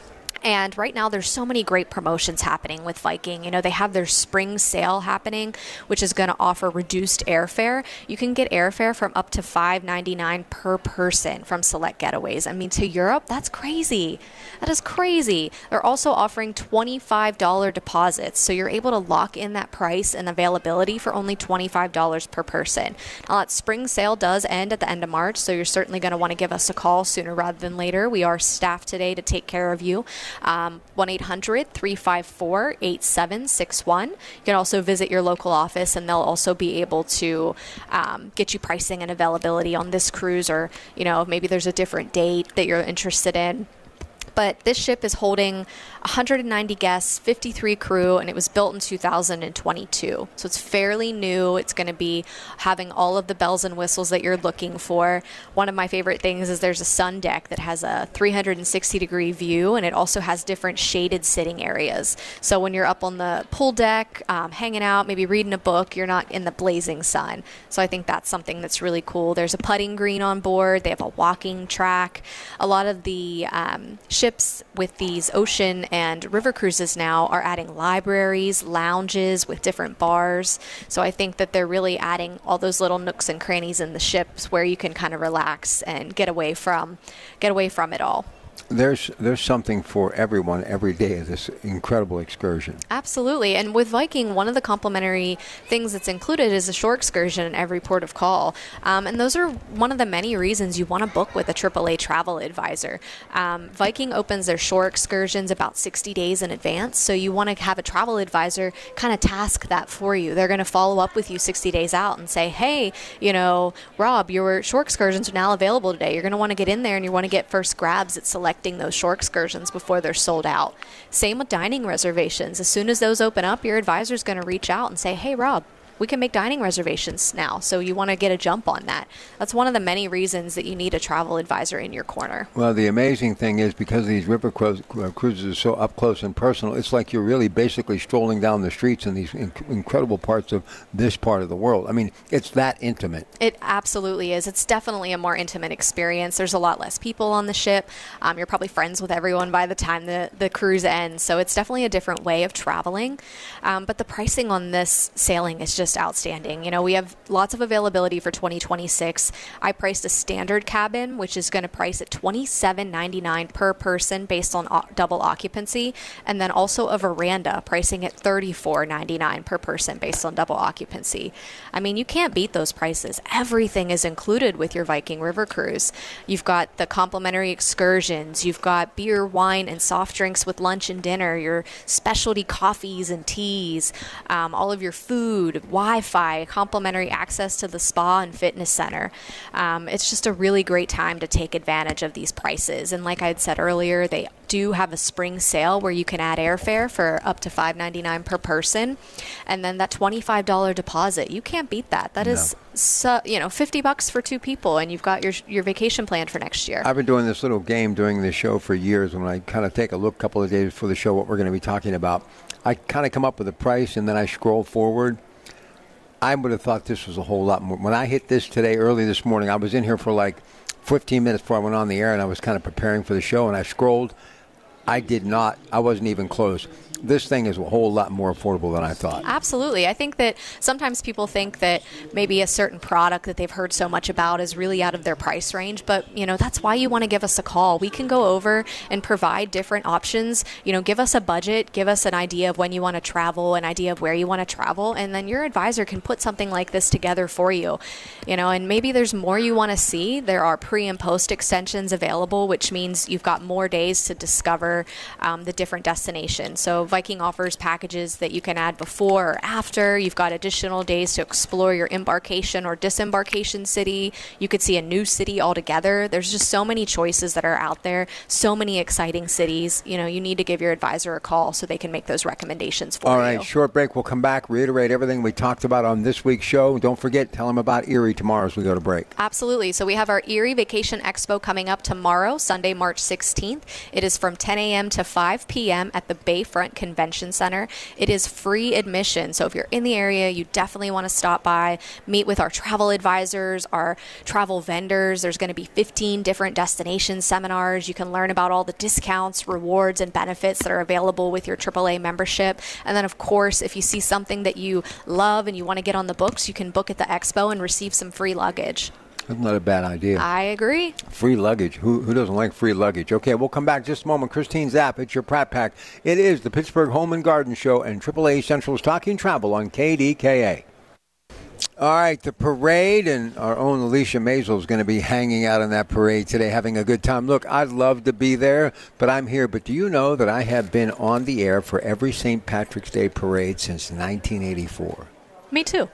And right now, there's so many great promotions happening with Viking. They have their spring sale happening, which is going to offer reduced airfare. You can get airfare from up to $5.99 per person from select getaways. I mean, to Europe, that's crazy. That is crazy. They're also offering $25 deposits, so you're able to lock in that price and availability for only $25 per person. Now, that spring sale does end at the end of March, so you're certainly going to want to give us a call sooner rather than later. We are staffed today to take care of you. 1-800-354-8761. You can also visit your local office, and they'll also be able to get you pricing and availability on this cruise, or maybe there's a different date that you're interested in. But this ship is holding 190 guests, 53 crew, and it was built in 2022. So it's fairly new. It's going to be having all of the bells and whistles that you're looking for. One of my favorite things is there's a sun deck that has a 360-degree view, and it also has different shaded sitting areas. So when you're up on the pool deck, hanging out, maybe reading a book, you're not in the blazing sun. So I think that's something that's really cool. There's a putting green on board. They have a walking track. A lot of the ships with these ocean and river cruises now are adding libraries, lounges with different bars. So I think that they're really adding all those little nooks and crannies in the ships where you can kind of relax and get away from it all. There's something for everyone every day of this incredible excursion. Absolutely. And with Viking, one of the complimentary things that's included is a shore excursion in every port of call. And those are one of the many reasons you want to book with a AAA travel advisor. Viking opens their shore excursions about 60 days in advance. So you want to have a travel advisor kind of task that for you. They're going to follow up with you 60 days out and say, hey, Rob, your shore excursions are now available today. You're going to want to get in there and you want to get first grabs at selecting those shore excursions before they're sold out. Same with dining reservations. As soon as those open up, your advisor is going to reach out and say, hey, Rob, we can make dining reservations now, so you want to get a jump on that. That's one of the many reasons that you need a travel advisor in your corner. Well, the amazing thing is because these river cruises are so up close and personal, it's like you're really basically strolling down the streets in these incredible parts of this part of the world. I mean, it's that intimate. It absolutely is. It's definitely a more intimate experience. There's a lot less people on the ship. You're probably friends with everyone by the time the cruise ends, so it's definitely a different way of traveling. But the pricing on this sailing is just outstanding. We have lots of availability for 2026. I priced a standard cabin, which is going to price at $27.99 per person based on double occupancy, and then also a veranda pricing at $34.99 per person based on double occupancy. I mean, you can't beat those prices. Everything is included with your Viking River Cruise. You've got the complimentary excursions, you've got beer, wine, and soft drinks with lunch and dinner, your specialty coffees and teas, all of your food, Wi-Fi, complimentary access to the spa and fitness center. It's just a really great time to take advantage of these prices. And like I had said earlier, they do have a spring sale where you can add airfare for up to $5.99 per person. And then that $25 deposit, you can't beat that. That is $50 for two people, and you've got your vacation planned for next year. I've been doing this little game during the show for years. When I kind of take a look a couple of days before the show what we're going to be talking about, I kind of come up with a price and then I scroll forward. I would have thought this was a whole lot more. When I hit this today, early this morning, I was in here for like 15 minutes before I went on the air, and I was kind of preparing for the show, and I scrolled. I wasn't even close. This thing is a whole lot more affordable than I thought. Absolutely. I think that sometimes people think that maybe a certain product that they've heard so much about is really out of their price range, but that's why you want to give us a call. We can go over and provide different options. Give us a budget, give us an idea of when you want to travel, an idea of where you want to travel, and then your advisor can put something like this together for you. And maybe there's more you want to see. There are pre and post extensions available, which means you've got more days to discover the different destinations. So Viking offers packages that you can add before or after. You've got additional days to explore your embarkation or disembarkation city. You could see a new city altogether. There's just so many choices that are out there, so many exciting cities. You need to give your advisor a call so they can make those recommendations for you. All right, short break. We'll come back, reiterate everything we talked about on this week's show. Don't forget, tell them about Erie tomorrow as we go to break. Absolutely. So we have our Erie Vacation Expo coming up tomorrow, Sunday, March 16th. It is from 10 a.m. to 5 p.m. at the Bayfront Convention Center. It is free admission, so if you're in the area, you definitely want to stop by, meet with our travel advisors, our travel vendors. There's going to be 15 different destination seminars. You can learn about all the discounts, rewards, and benefits that are available with your AAA membership. And then, of course, if you see something that you love and you want to get on the books, you can book at the expo and receive some free luggage. That's not a bad idea. I agree. Free luggage. Who doesn't like free luggage? Okay, we'll come back just a moment. Christine Zapp, it's your Pratt Pack. It is the Pittsburgh Home and Garden Show and AAA Central's Talking Travel on KDKA. All right, the parade, and our own Alicia Maisel is going to be hanging out on that parade today, having a good time. Look, I'd love to be there, but I'm here. But do you know that I have been on the air for every St. Patrick's Day parade since 1984? Me too.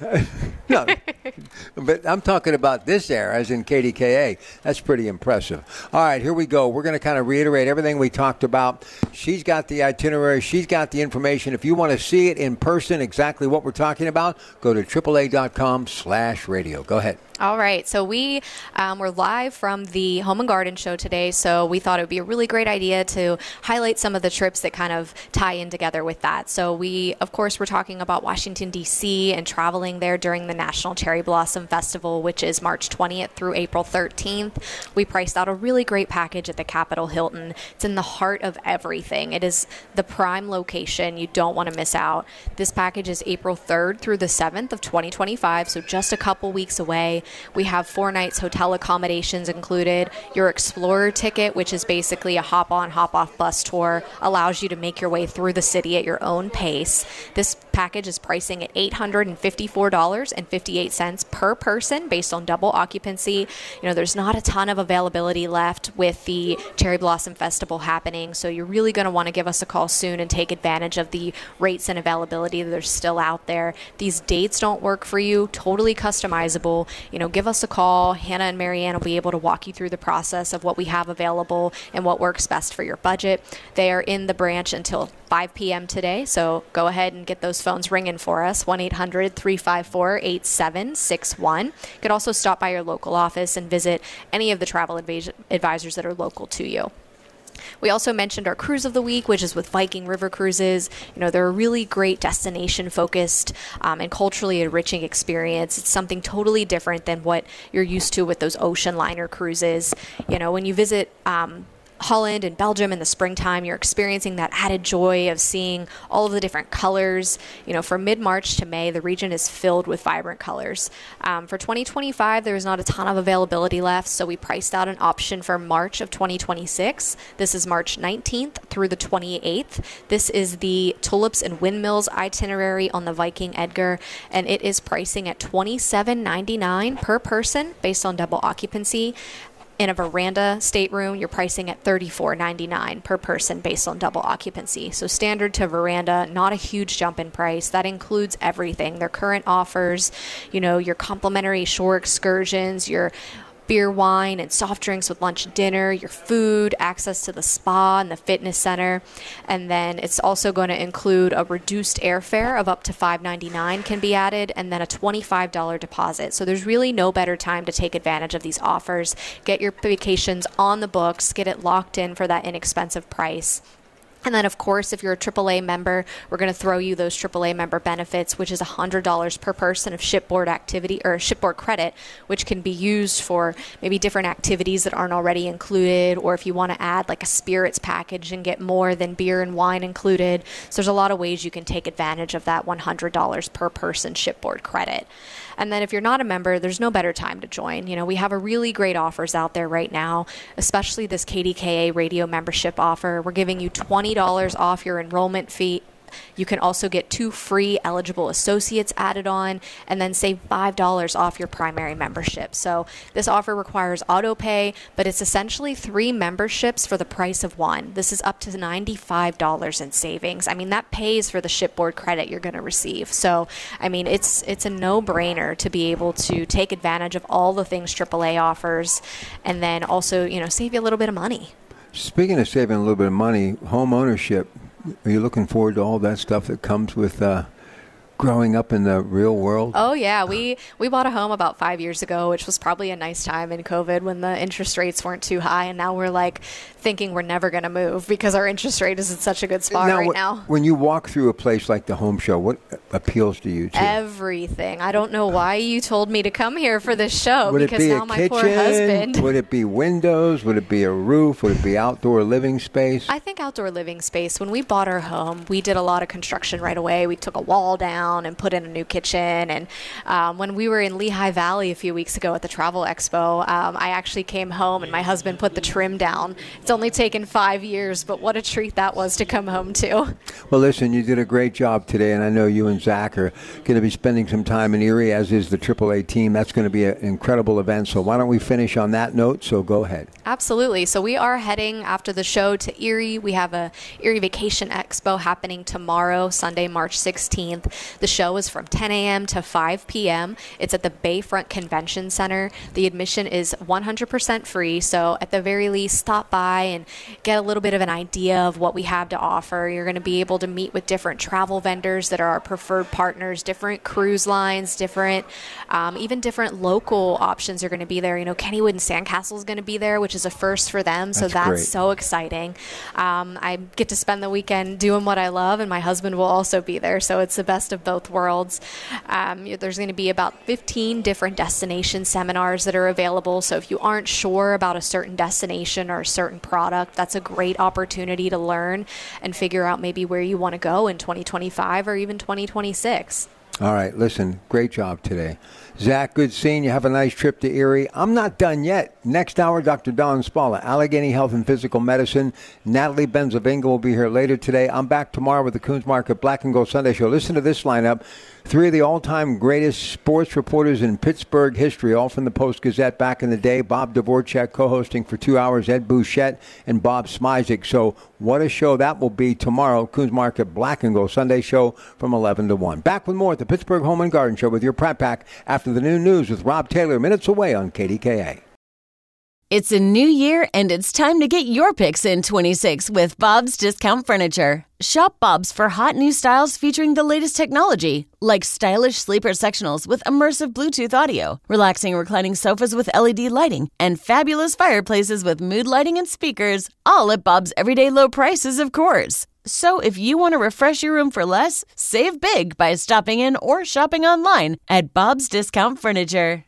No, but I'm talking about this era, as in KDKA. That's pretty impressive. All right, here we go. We're going to kind of reiterate everything we talked about. She's got the itinerary. She's got the information. If you want to see it in person, exactly what we're talking about, go to AAA.com/radio. Go ahead. All right. So we were live from the Home and Garden Show today, so we thought it would be a really great idea to highlight some of the trips that kind of tie in together with that. So we, of course, were talking about Washington, D.C. and traveling there during the National Cherry Blossom Festival, which is March 20th through April 13th. We priced out a really great package at the Capitol Hilton. It's in the heart of everything. It is the prime location. You don't want to miss out. This package is April 3rd through the 7th of 2025, so just a couple weeks away. We have 4 nights hotel accommodations included. Your Explorer ticket, which is basically a hop-on, hop-off bus tour, allows you to make your way through the city at your own pace. This package is pricing at $854.58 per person based on double occupancy. There's not a ton of availability left with the Cherry Blossom Festival happening, so you're really going to want to give us a call soon and take advantage of the rates and availability that are still out there. These dates don't work for you, totally customizable. Give us a call. Hannah and Marianne will be able to walk you through the process of what we have available and what works best for your budget. They are in the branch until 5 p.m. today, so go ahead and get those phones ringing for us, 1-800-354-8761. You could also stop by your local office and visit any of the travel advisors that are local to you. We also mentioned our Cruise of the Week, which is with Viking River Cruises. They're a really great destination-focused and culturally enriching experience. It's something totally different than what you're used to with those ocean liner cruises. When you visit Holland and Belgium in the springtime, you're experiencing that added joy of seeing all of the different colors. From mid-March to May, the region is filled with vibrant colors. For 2025, there's not a ton of availability left, so we priced out an option for March of 2026. This is March 19th through the 28th. This is the Tulips and Windmills itinerary on the Viking Edgar, and it is pricing at $27.99 per person based on double occupancy. In a veranda stateroom, you're pricing at $34.99 per person based on double occupancy. So standard to veranda, not a huge jump in price. That includes everything. Their current offers, your complimentary shore excursions, your beer, wine, and soft drinks with lunch and dinner, your food, access to the spa and the fitness center. And then it's also going to include a reduced airfare of up to $5.99 can be added, and then a $25 deposit. So there's really no better time to take advantage of these offers. Get your vacations on the books, get it locked in for that inexpensive price. And then, of course, if you're a AAA member, we're going to throw you those AAA member benefits, which is $100 per person of shipboard activity or shipboard credit, which can be used for maybe different activities that aren't already included, or if you want to add like a spirits package and get more than beer and wine included. So there's a lot of ways you can take advantage of that $100 per person shipboard credit. And then if you're not a member, there's no better time to join. We have a really great offers out there right now, especially this KDKA radio membership offer. We're giving you $20 off your enrollment fee. You can also get 2 free eligible associates added on, and then save $5 off your primary membership. So this offer requires auto pay, but it's essentially 3 memberships for the price of 1. This is up to $95 in savings. That pays for the shipboard credit you're going to receive. So, it's a no-brainer to be able to take advantage of all the things AAA offers, and then also, save you a little bit of money. Speaking of saving a little bit of money, home ownership, are you looking forward to all that stuff that comes with growing up in the real world? Oh, yeah. We bought a home about 5 years ago, which was probably a nice time in COVID when the interest rates weren't too high. And now we're thinking we're never going to move because our interest rate is in such a good spot now. When you walk through a place like the home show, what appeals to you too? Everything. I don't know why you told me to come here for this show. Would because it be now a my kitchen? Poor husband. Would it be windows? Would it be a roof? Would it be outdoor living space? I think outdoor living space. When we bought our home, we did a lot of construction right away. We took a wall down and put in a new kitchen. And when we were in Lehigh Valley a few weeks ago at the Travel Expo, I actually came home and my husband put the trim down. It's only taken 5 years, but what a treat that was to come home to. Well, listen, you did a great job today, and I know you and Zach are going to be spending some time in Erie, as is the AAA team. That's going to be an incredible event. So why don't we finish on that note? So go ahead. Absolutely. So we are heading after the show to Erie. We have a Erie Vacation Expo happening tomorrow, Sunday, March 16th. The show is from 10 a.m. to 5 p.m. It's at the Bayfront Convention Center. The admission is 100% free. So at the very least, stop by and get a little bit of an idea of what we have to offer. You're going to be able to meet with different travel vendors that are our preferred partners, different cruise lines, different, even different local options are going to be there. Kennywood and Sandcastle is going to be there, which is a first for them. So that's so exciting. I get to spend the weekend doing what I love, and my husband will also be there. So it's the best of both worlds. There's going to be about 15 different destination seminars that are available. So if you aren't sure about a certain destination or a certain product, that's a great opportunity to learn and figure out maybe where you want to go in 2025 or even 2026. All right, listen, great job today. Zach, good seeing you. Have a nice trip to Erie. I'm not done yet. Next hour, Dr. Don Spalla, Allegheny Health and Physical Medicine. Natalie Benzavinga will be here later today. I'm back tomorrow with the Coons Market Black and Gold Sunday Show. Listen to this lineup. 3 of the all-time greatest sports reporters in Pittsburgh history, all from the Post-Gazette back in the day. Bob Dvorak co-hosting for 2 hours, Ed Bouchette and Bob Smizik. So what a show that will be tomorrow. Coons Market Black and Gold Sunday Show from 11 to 1. Back with more at the Pittsburgh Home and Garden Show with your Pratt Pack after the noon news with Rob Taylor, minutes away on KDKA. It's a new year, and it's time to get your picks in 26 with Bob's Discount Furniture. Shop Bob's for hot new styles featuring the latest technology, like stylish sleeper sectionals with immersive Bluetooth audio, relaxing reclining sofas with LED lighting, and fabulous fireplaces with mood lighting and speakers, all at Bob's everyday low prices, of course. So if you want to refresh your room for less, save big by stopping in or shopping online at Bob's Discount Furniture.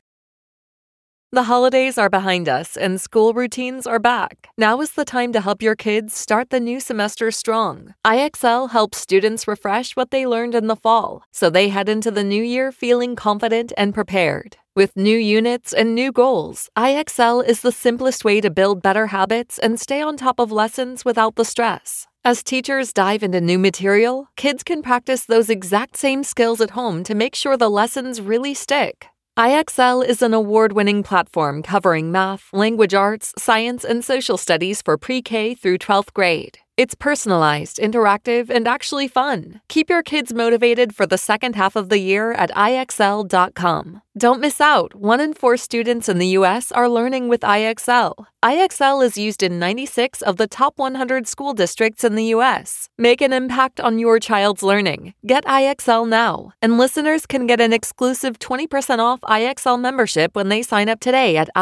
The holidays are behind us and school routines are back. Now is the time to help your kids start the new semester strong. IXL helps students refresh what they learned in the fall, so they head into the new year feeling confident and prepared. With new units and new goals, IXL is the simplest way to build better habits and stay on top of lessons without the stress. As teachers dive into new material, kids can practice those exact same skills at home to make sure the lessons really stick. IXL is an award-winning platform covering math, language arts, science, and social studies for pre-K through 12th grade. It's personalized, interactive, and actually fun. Keep your kids motivated for the second half of the year at IXL.com. Don't miss out. 1 in 4 students in the U.S. are learning with IXL. IXL is used in 96 of the top 100 school districts in the U.S. Make an impact on your child's learning. Get IXL now. And listeners can get an exclusive 20% off IXL membership when they sign up today at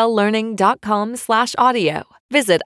IXLlearning.com/audio. Visit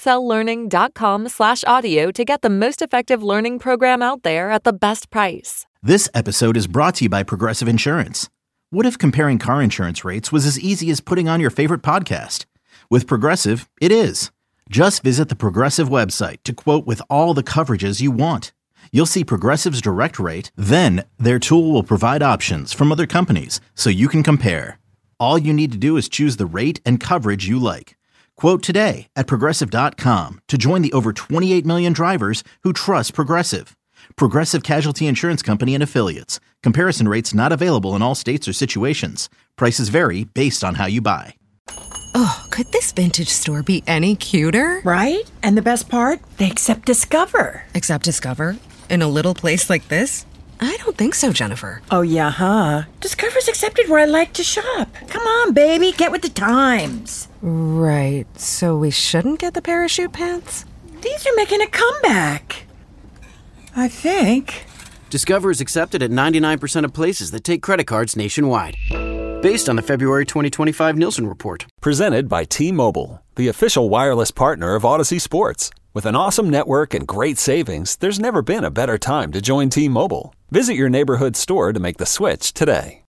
IXLlearning.com/audio to get the most effective learning program out there at the best price. This episode is brought to you by Progressive Insurance. What if comparing car insurance rates was as easy as putting on your favorite podcast? With Progressive, it is. Just visit the Progressive website to quote with all the coverages you want. You'll see Progressive's direct rate, then their tool will provide options from other companies so you can compare. All you need to do is choose the rate and coverage you like. Quote today at Progressive.com to join the over 28 million drivers who trust Progressive. Progressive Casualty Insurance Company and Affiliates. Comparison rates not available in all states or situations. Prices vary based on how you buy. Oh, could this vintage store be any cuter? Right? And the best part? They accept Discover. Accept Discover? In a little place like this? I don't think so, Jennifer. Oh, yeah, huh? Discover's accepted where I like to shop. Come on, baby, get with the times. Right, so we shouldn't get the parachute pants? These are making a comeback. I think. Discover is accepted at 99% of places that take credit cards nationwide. Based on the February 2025 Nielsen report. Presented by T-Mobile, the official wireless partner of Odyssey Sports. With an awesome network and great savings, there's never been a better time to join T-Mobile. Visit your neighborhood store to make the switch today.